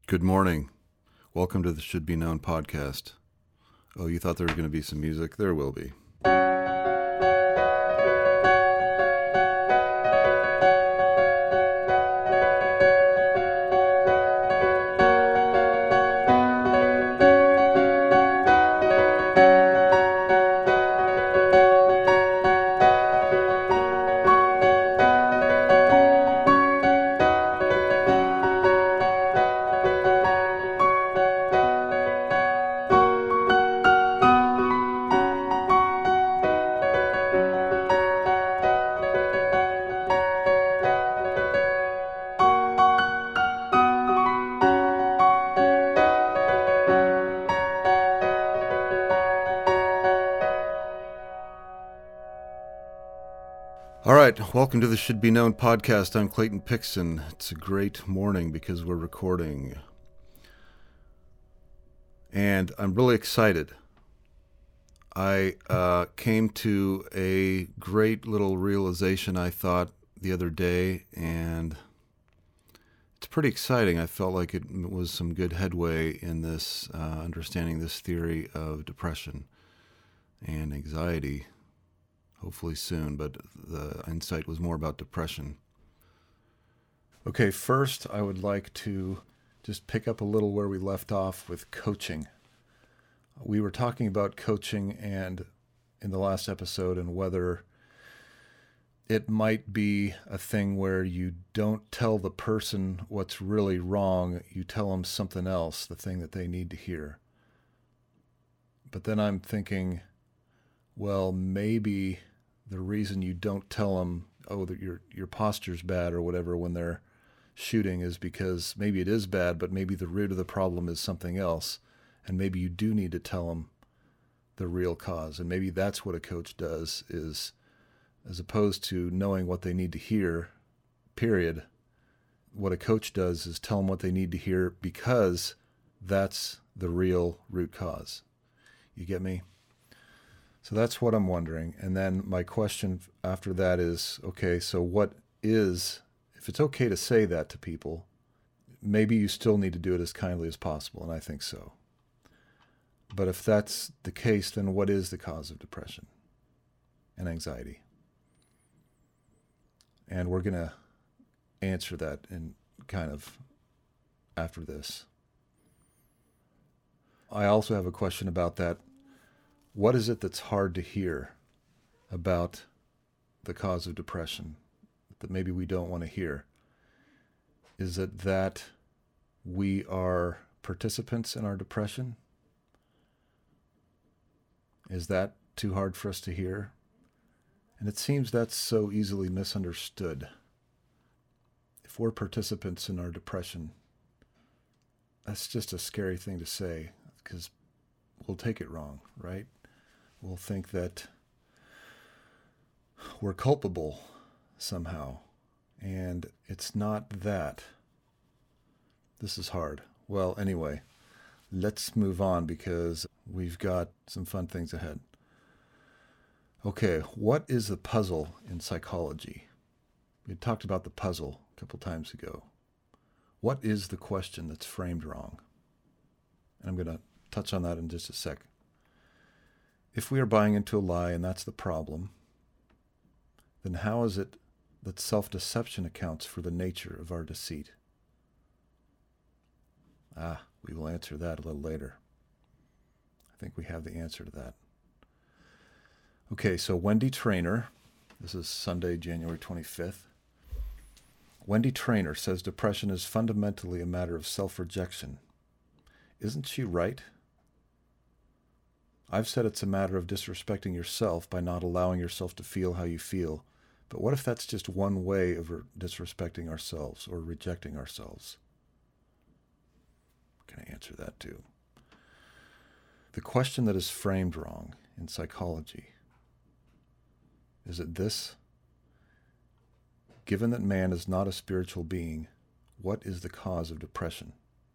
Good morning. Welcome to the Should Be Known podcast. Oh, you thought there was going to be some music? There will be. All right, welcome to the Should Be Known podcast. I'm Clayton Pixon. It's a great morning because we're recording. And I'm really excited. I came to a great little realization, I thought, the other day, and it's pretty exciting. I felt like it was some good headway in this, understanding this theory of depression and anxiety. Hopefully soon, but the insight was more about depression. Okay, first I would like to just pick up a little where we left off with coaching. We were talking about coaching and in the last episode and whether it might be a thing where you don't tell the person what's really wrong, you tell them something else, the thing that they need to hear. But then I'm thinking, well, maybe the reason you don't tell them, oh, that your posture's bad or whatever when they're shooting is because maybe it is bad, but maybe the root of the problem is something else, and maybe you do need to tell them the real cause. And maybe that's what a coach does, is as opposed to knowing what they need to hear, period, what a coach does is tell them what they need to hear because that's the real root cause. You get me? So that's what I'm wondering. And then my question after that is, okay, so what is, if it's okay to say that to people, maybe you still need to do it as kindly as possible, and I think so. But if that's the case, then what is the cause of depression and anxiety? And we're going to answer that in kind of after this. I also have a question about that. What is it that's hard to hear about the cause of depression that maybe we don't want to hear? Is it that we are participants in our depression? Is that too hard for us to hear? And it seems that's so easily misunderstood. If we're participants in our depression, that's just a scary thing to say because we'll take it wrong, right? We'll think that we're culpable somehow, and it's not that. This is hard. Well, anyway, let's move on because we've got some fun things ahead. Okay, what is the puzzle in psychology? We talked about the puzzle a couple times ago. What is the question that's framed wrong? And I'm going to touch on that in just a sec. If we are buying into a lie and that's the problem, then how is it that self-deception accounts for the nature of our deceit? We will answer that a little later. I think we have the answer to that. Okay, so Wendy Trainer, this is Sunday, January 25th. Wendy Trainer says depression is fundamentally a matter of self-rejection. Isn't she right? I've said it's a matter of disrespecting yourself by not allowing yourself to feel how you feel. But what if that's just one way of disrespecting ourselves or rejecting ourselves? Can I answer that too? The question that is framed wrong in psychology is it this? Given that man is not a spiritual being, what is the cause of depression?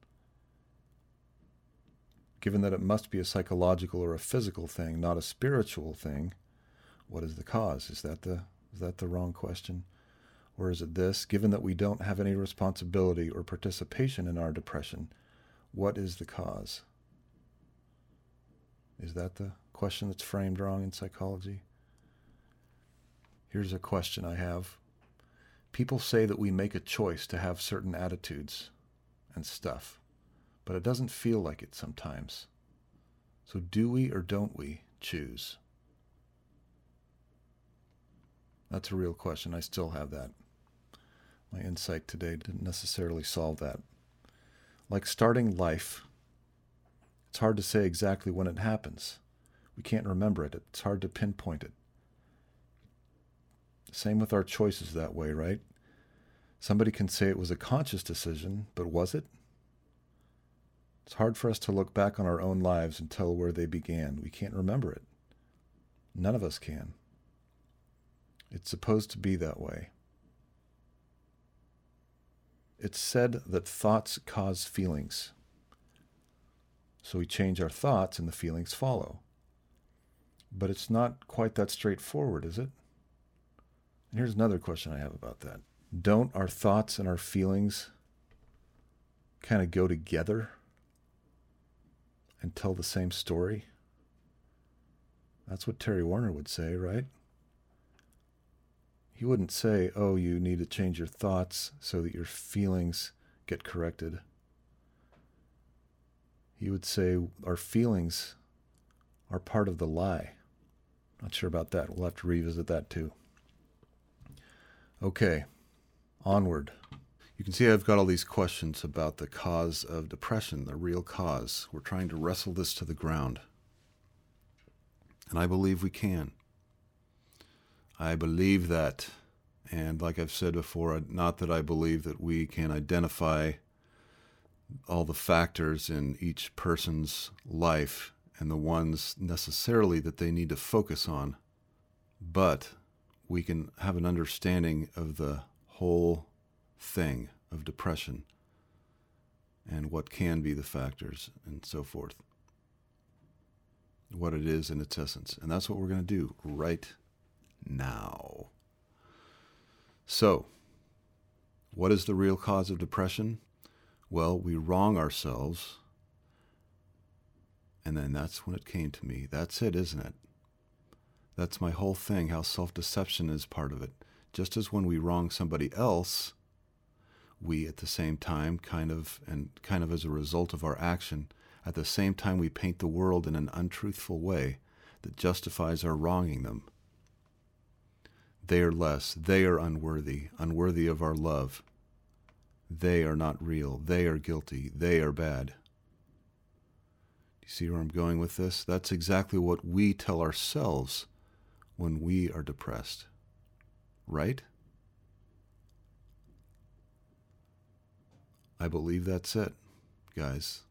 Given that it must be a psychological or a physical thing, not a spiritual thing, what is the cause? Is that the wrong question? Or is it this? Given that we don't have any responsibility or participation in our depression, what is the cause? Is that the question that's framed wrong in psychology? Here's a question I have. People say that we make a choice to have certain attitudes and stuff, but it doesn't feel like it sometimes. So do we or don't we choose? That's a real question. I still have that. My insight today didn't necessarily solve that. Like starting life, it's hard to say exactly when it happens. We can't remember it. It's hard to pinpoint it. Same with our choices that way, right? Somebody can say it was a conscious decision, but was it? It's hard for us to look back on our own lives and tell where they began. We can't remember it. None of us can. It's supposed to be that way. It's said that thoughts cause feelings. So we change our thoughts and the feelings follow. But it's not quite that straightforward, is it? And here's another question I have about that. Don't our thoughts and our feelings kind of go together and tell the same story? That's what Terry Warner would say, right? He wouldn't say, oh, you need to change your thoughts so that your feelings get corrected. He would say our feelings are part of the lie. Not sure about that. We'll have to revisit that too. Okay, onward. You can see I've got all these questions about the cause of depression, the real cause. We're trying to wrestle this to the ground. And I believe we can. I believe that, and like I've said before, not that I believe that we can identify all the factors in each person's life and the ones necessarily that they need to focus on, but we can have an understanding of the whole thing of depression and what can be the factors and so forth, what it is in its essence. And that's what we're going to do right now. So, what is the real cause of depression? Well, we wrong ourselves, and then that's when it came to me. That's it, isn't it? That's my whole thing, how self-deception is part of it. Just as when we wrong somebody else, we at the same time, kind of as a result of our action, at the same time we paint the world in an untruthful way that justifies our wronging them. They are less, they are unworthy of our love. They are not real, they are guilty, they are bad. Do you see where I'm going with this? That's exactly what we tell ourselves when we are depressed, right? I believe that's it, guys.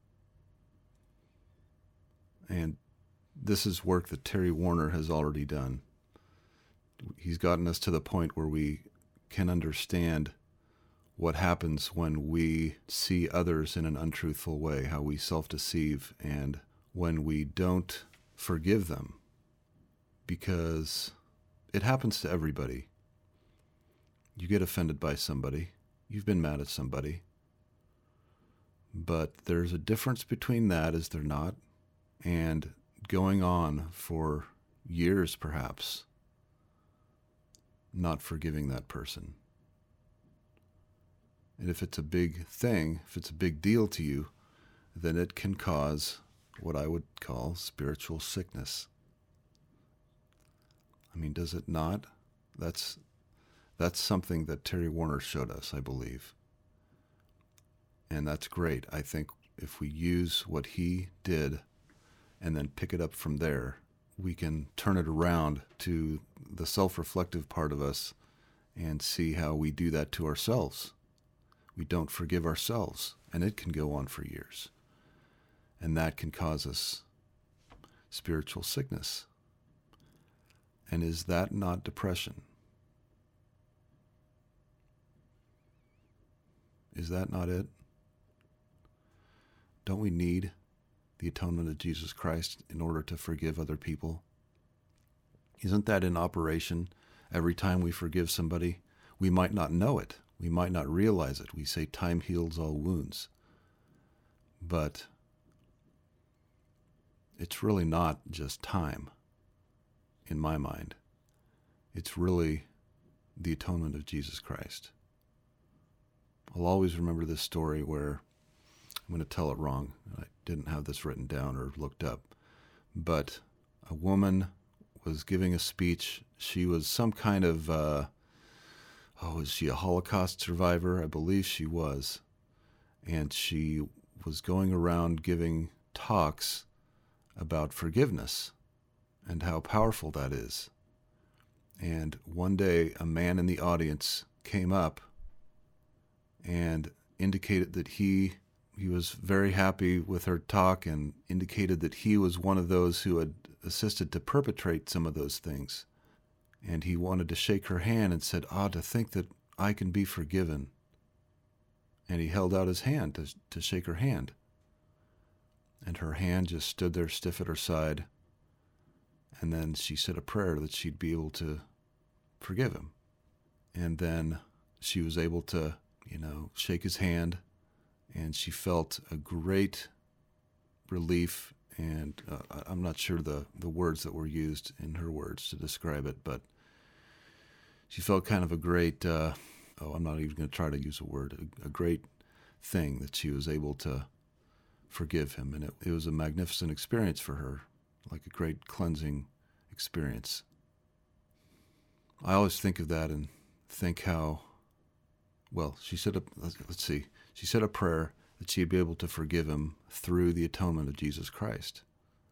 And this is work that Terry Warner has already done. He's gotten us to the point where we can understand what happens when we see others in an untruthful way, how we self-deceive, and when we don't forgive them. Because it happens to everybody. You get offended by somebody. You've been mad at somebody. But there's a difference between that, is there not, and going on for years perhaps, not forgiving that person. And if it's a big thing, if it's a big deal to you, then it can cause what I would call spiritual sickness. I mean, does it not? That's something that Terry Warner showed us, I believe. And that's great. I think if we use what he did and then pick it up from there, we can turn it around to the self-reflective part of us and see how we do that to ourselves. We don't forgive ourselves, and it can go on for years. And that can cause us spiritual sickness. And is that not depression? Is that not it? Don't we need the atonement of Jesus Christ in order to forgive other people? Isn't that in operation every time we forgive somebody? we might not know it. We might not realize it. We say time heals all wounds. But it's really not just time, in my mind. It's really the atonement of Jesus Christ. I'll always remember this story where, I'm going to tell it wrong. I didn't have this written down or looked up. But a woman was giving a speech. She was some kind of, was she a Holocaust survivor? I believe she was. And she was going around giving talks about forgiveness and how powerful that is. And one day, a man in the audience came up and indicated that he was very happy with her talk and indicated that he was one of those who had assisted to perpetrate some of those things. And he wanted to shake her hand and said, to think that I can be forgiven. And he held out his hand to shake her hand. And her hand just stood there stiff at her side. And then she said a prayer that she'd be able to forgive him. And then she was able to, shake his hand. And she felt a great relief. And I'm not sure the words that were used in her words to describe it, but she felt kind of a great, I'm not even going to try to use a word, a great thing that she was able to forgive him. And it was a magnificent experience for her, like a great cleansing experience. I always think of that and think how, she said a prayer that she'd be able to forgive him through the atonement of Jesus Christ.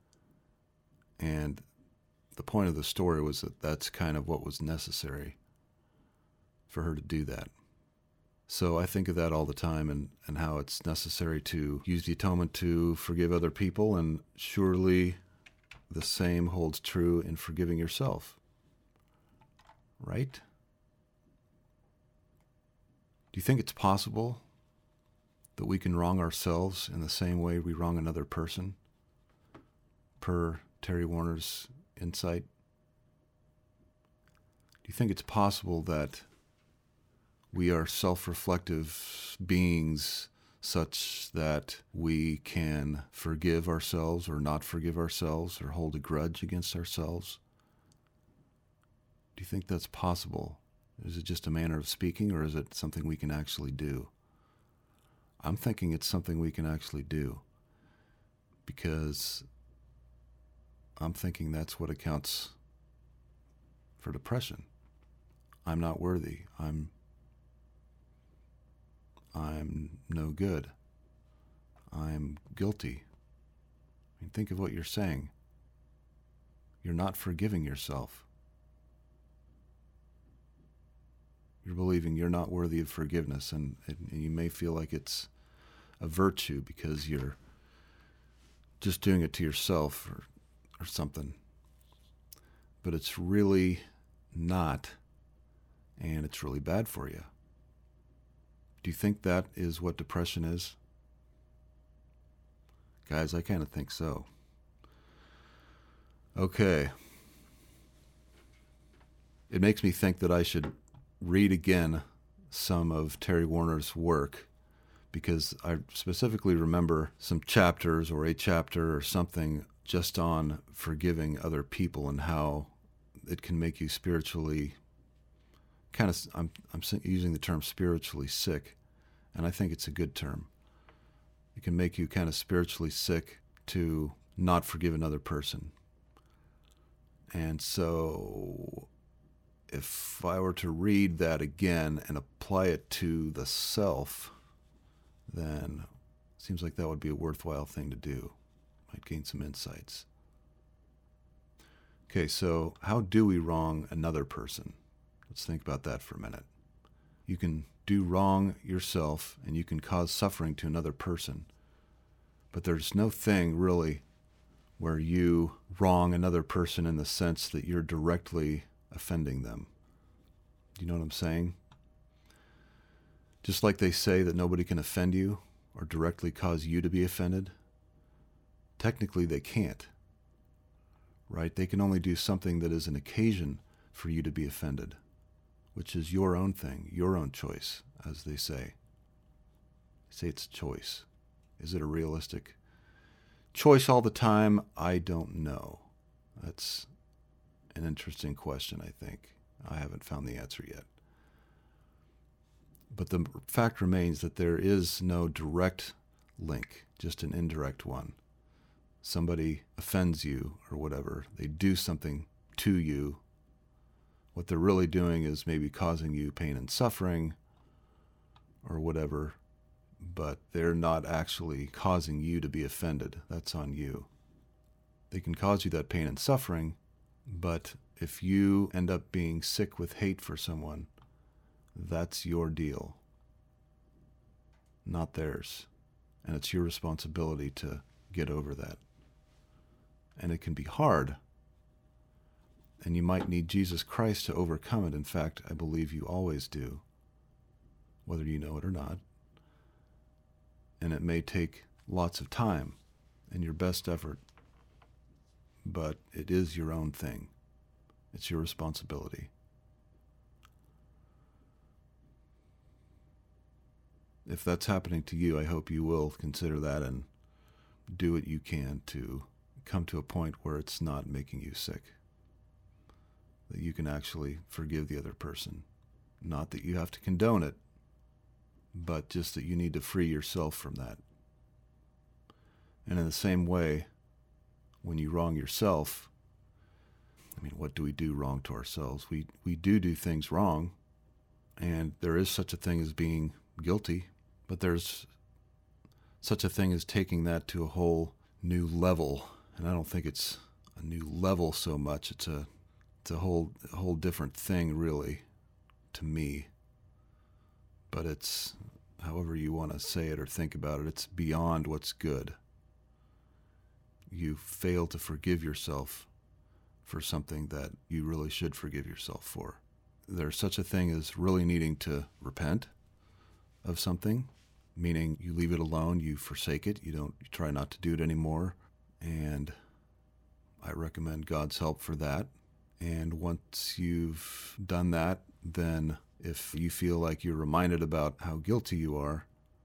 And the point of the story was that that's kind of what was necessary for her to do that. So I think of that all the time and how it's necessary to use the atonement to forgive other people, and surely the same holds true in forgiving yourself. Right? Do you think it's possible that we can wrong ourselves in the same way we wrong another person, per Terry Warner's insight? Do you think it's possible that we are self-reflective beings such that we can forgive ourselves or not forgive ourselves or hold a grudge against ourselves? Do you think that's possible? Is it just a manner of speaking, or is it something we can actually do? I'm thinking it's something we can actually do, because I'm thinking that's what accounts for depression. I'm not worthy. I'm no good. I'm guilty. I mean, think of what you're saying. You're not forgiving yourself. You're believing you're not worthy of forgiveness, and you may feel like it's a virtue because you're just doing it to yourself or something. But it's really not, and it's really bad for you. Do you think that is what depression is? Guys, I kind of think so. Okay. It makes me think that I should read again some of Terry Warner's work, because I specifically remember some chapters or a chapter or something just on forgiving other people and how it can make you spiritually I'm using the term spiritually sick, and I think it's a good term. It can make you kind of spiritually sick to not forgive another person. And so if I were to read that again and apply it to the self, then it seems like that would be a worthwhile thing to do. Might gain some insights. Okay, so how do we wrong another person? Let's think about that for a minute. You can do wrong yourself and you can cause suffering to another person, but there's no thing really where you wrong another person in the sense that you're directly offending them. Do you know what I'm saying? Just like they say that nobody can offend you or directly cause you to be offended, technically they can't, right? They can only do something that is an occasion for you to be offended which is your own thing, your own choice, as they say. Say it's a choice. Is it a realistic choice all the time? I don't know. That's an interesting question, I think. I haven't found the answer yet. But the fact remains that there is no direct link, just an indirect one. Somebody offends you or whatever. They do something to you. What they're really doing is maybe causing you pain and suffering or whatever, but they're not actually causing you to be offended. That's on you. They can cause you that pain and suffering, but if you end up being sick with hate for someone, that's your deal, not theirs. And it's your responsibility to get over that. And it can be hard, and you might need Jesus Christ to overcome it. In fact, I believe you always do, whether you know it or not. And it may take lots of time and your best effort, but it is your own thing. It's your responsibility. If that's happening to you, I hope you will consider that and do what you can to come to a point where it's not making you sick. That you can actually forgive the other person. Not that you have to condone it, but just that you need to free yourself from that. And in the same way, when you wrong yourself, what do we do wrong to ourselves? We do things wrong, and there is such a thing as being guilty, but there's such a thing as taking that to a whole new level. And I don't think it's a new level so much. It's a whole different thing, really, to me. But it's, however you want to say it or think about it, it's beyond what's good. You fail to forgive yourself for something that you really should forgive yourself for. There's such a thing as really needing to repent of something, meaning you leave it alone, you forsake it, you try not to do it anymore. And I recommend God's help for that. And once you've done that, then if you feel like you're reminded about how guilty you are,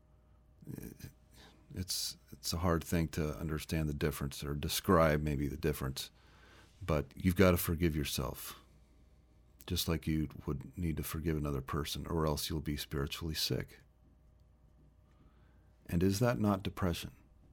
it's a hard thing to understand the difference or describe maybe the difference. But you've got to forgive yourself, just like you would need to forgive another person, or else you'll be spiritually sick. And is that not depression?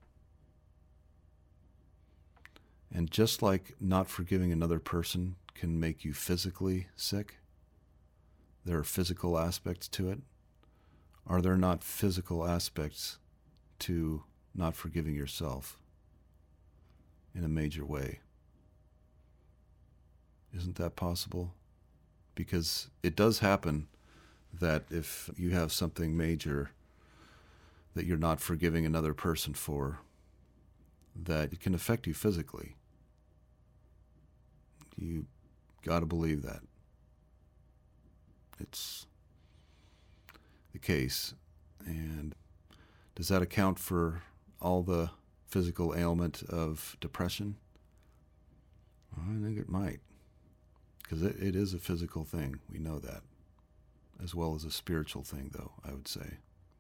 And just like not forgiving another person can make you physically sick, there are physical aspects to it. Are there not physical aspects to not forgiving yourself in a major way? Isn't that possible? Because it does happen that if you have something major that you're not forgiving another person for, that it can affect you physically. You got to believe that. It's the case. And does that account for all the physical ailment of depression? I think it might. Because it is a physical thing. We know that. As well as a spiritual thing, though, I would say.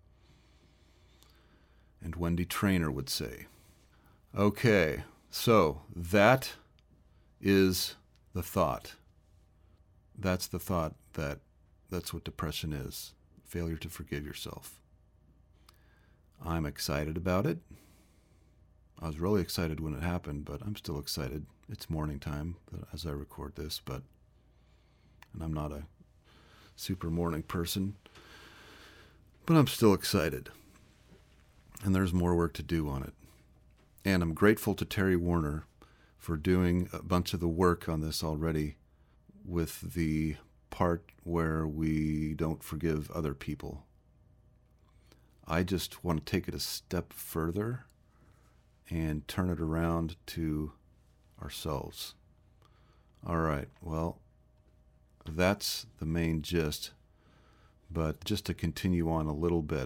And Wendy Traynor would say. Okay, so that is the thought. That's the thought that's what depression is. Failure to forgive yourself. I'm excited about it. I was really excited when it happened, but I'm still excited. It's morning time as I record this, and I'm not a super morning person, but I'm still excited. And there's more work to do on it. And I'm grateful to Terry Warner for doing a bunch of the work on this already, with the part where we don't forgive other people. I just want to take it a step further and turn it around to ourselves. All right, well, that's the main gist, but just to continue on a little bit,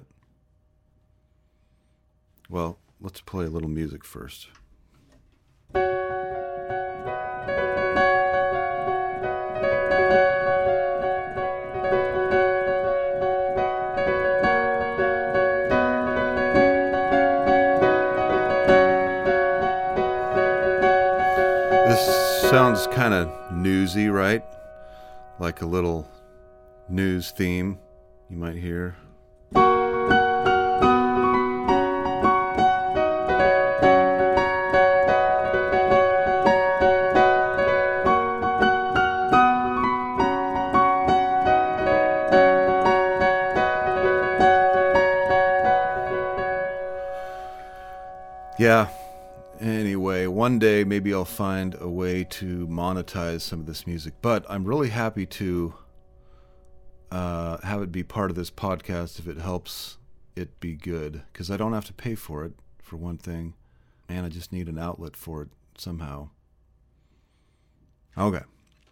well, let's play a little music first. sounds kind of newsy, right? Like a little news theme you might hear. Yeah. Anyway, one day maybe I'll find a way to monetize some of this music, but I'm really happy to have it be part of this podcast if it helps it be good, because I don't have to pay for it, for one thing, and I just need an outlet for it somehow. Okay.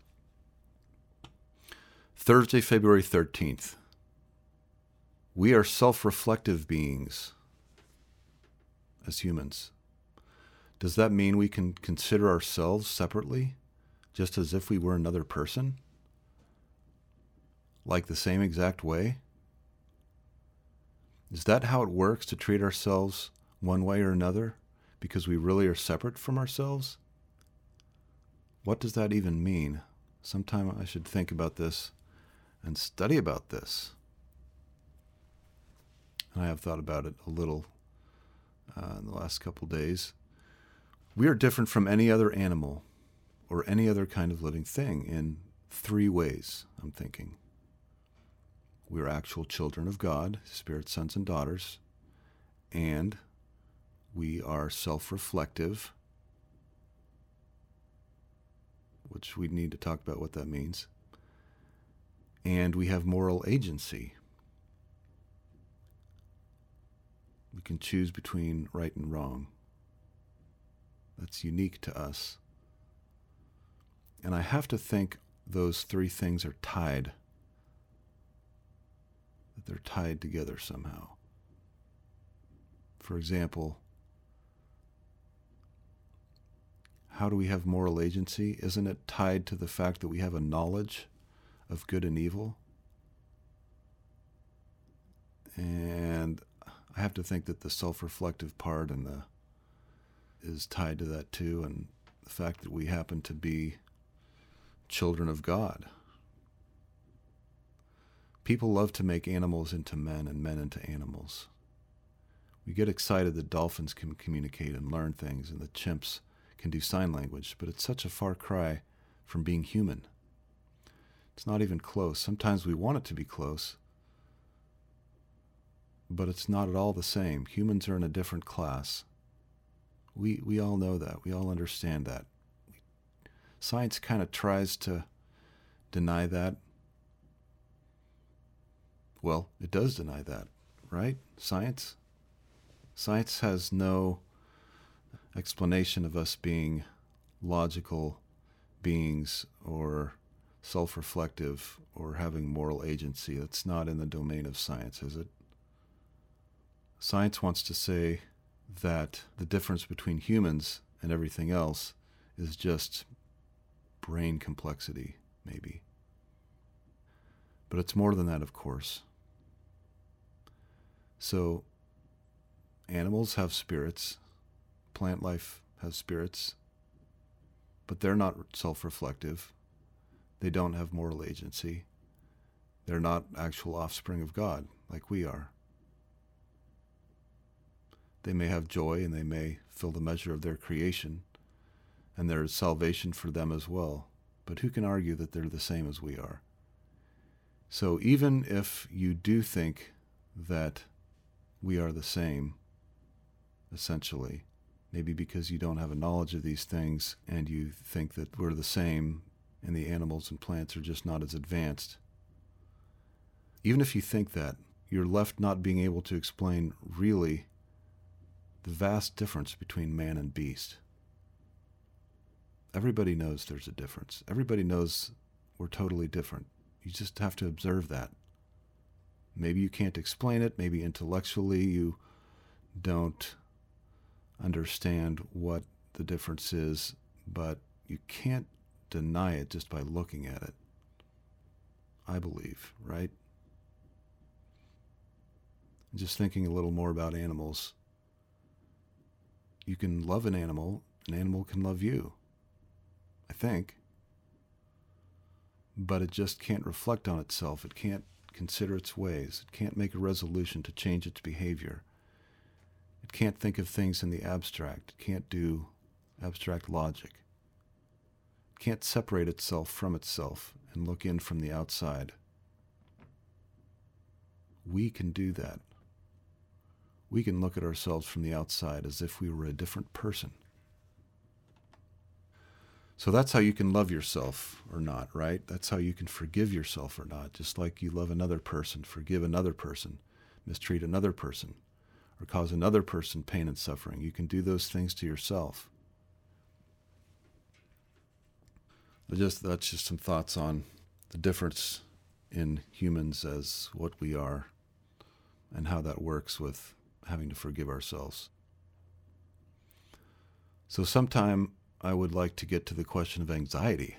Thursday, February 13th. We are self-reflective beings as humans. Does that mean we can consider ourselves separately, just as if we were another person? Like the same exact way? Is that how it works, to treat ourselves one way or another, because we really are separate from ourselves? What does that even mean? Sometime I should think about this and study about this. And I have thought about it a little in the last couple days. We are different from any other animal or any other kind of living thing in 3 ways, I'm thinking. We are actual children of God, spirit sons and daughters, and we are self-reflective, which we need to talk about what that means, and we have moral agency. We can choose between right and wrong. That's unique to us. And I have to think those 3 things are tied. That they're tied together somehow. For example, how do we have moral agency? Isn't it tied to the fact that we have a knowledge of good and evil? And I have to think that the self-reflective part is tied to that too, and the fact that we happen to be children of God. People love to make animals into men and men into animals. We get excited that dolphins can communicate and learn things, and that chimps can do sign language, but it's such a far cry from being human. It's not even close. Sometimes we want it to be close, but it's not at all the same. Humans are in a different class. We all know that. We all understand that. Science kind of tries to deny that. Well, it does deny that, right? Science has no explanation of us being logical beings or self-reflective or having moral agency. That's not in the domain of science, is it? Science wants to say that the difference between humans and everything else is just brain complexity, maybe. But it's more than that, of course. So, animals have spirits, plant life has spirits, but they're not self-reflective. They don't have moral agency. They're not actual offspring of God like we are. They may have joy and they may fill the measure of their creation, and there is salvation for them as well. But who can argue that they're the same as we are? So even if you do think that we are the same, essentially, maybe because you don't have a knowledge of these things and you think that we're the same and the animals and plants are just not as advanced, even if you think that, you're left not being able to explain really the vast difference between man and beast. Everybody knows there's a difference. Everybody knows we're totally different. You just have to observe that. Maybe you can't explain it. Maybe intellectually you don't understand what the difference is, but you can't deny it just by looking at it. I believe, right? Just thinking a little more about animals. You can love an animal can love you. I think. But it just can't reflect on itself. It can't consider its ways. It can't make a resolution to change its behavior. It can't think of things in the abstract. It can't do abstract logic. It can't separate itself from itself and look in from the outside. We can do that. We can look at ourselves from the outside as if we were a different person. So that's how you can love yourself or not, right? That's how you can forgive yourself or not. Just like you love another person, forgive another person, mistreat another person, or cause another person pain and suffering. You can do those things to yourself. That's just some thoughts on the difference in humans as what we are and how that works with having to forgive ourselves. So sometime I would like to get to the question of anxiety.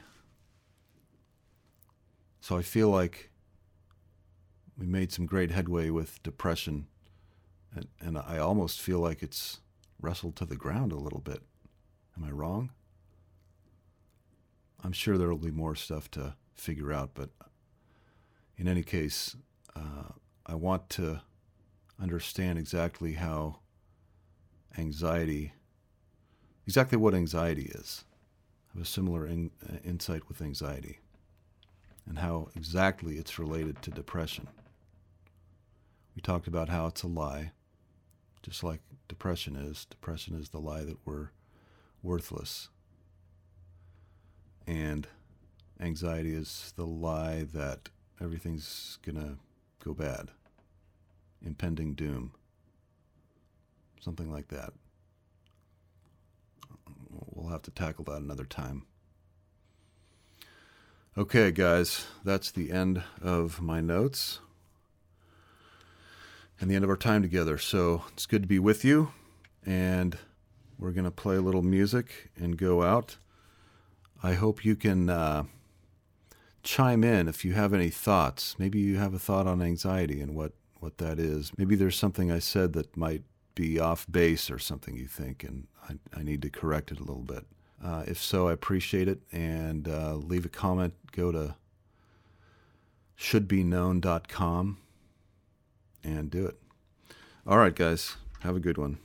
So I feel like we made some great headway with depression, and I almost feel like it's wrestled to the ground a little bit. Am I wrong? I'm sure there will be more stuff to figure out, but in any case, I want to understand exactly what anxiety is. I have a similar insight with anxiety and how exactly it's related to depression. We talked about how it's a lie, just like depression is. Depression is the lie that we're worthless. And anxiety is the lie that everything's going to go bad. Impending doom. Something like that. We'll have to tackle that another time. Okay, guys, that's the end of my notes and the end of our time together. So it's good to be with you, and we're going to play a little music and go out. I hope you can chime in if you have any thoughts. Maybe you have a thought on anxiety and what that is. Maybe there's something I said that might be off base or something you think, and I need to correct it a little bit. If so, I appreciate it, and leave a comment. Go to shouldbeknown.com and do it. All right, guys, have a good one.